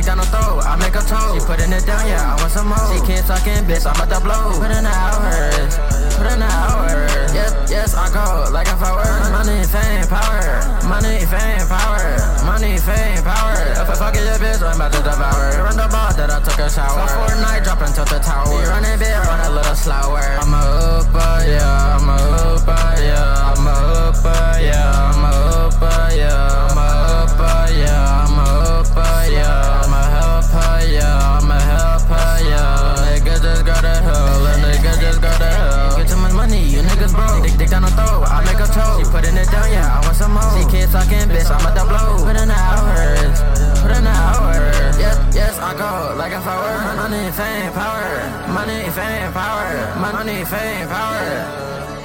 Dick down the throat, I make her toe. She putting it down, yeah, I want some more. She can't suckin', bitch, I'm about to blow. Put in the hours, put in the hours. Yes, I go like if I were. Money, fame, power. Money, fame, power. Money, fame, power. If I fuck your bitch, I'm about to devour. Run the ball that I took a shower. So Fortnite dropping to the tower. Be running bit, run a little slower. I'm a hooper, yeah. I'm a hooper, yeah. I'm a hooper, yeah. I'm a hooper, yeah. I'm a hooper, yeah. I'm a hooper, yeah. I'm a helper, yeah. I'm a helper, yeah. Nigga just go to hell. Nigga just go to hell. Get too much money, you niggas broke. Dick down the throat, I make her toe. She putting it down, yeah, I want some more. She can't suckin', bitch, I'm about to blow. Put in the hours, put in the hours. Yes, I go like if I were. Money, fame, power. Money, fame, power. Money, fame, power.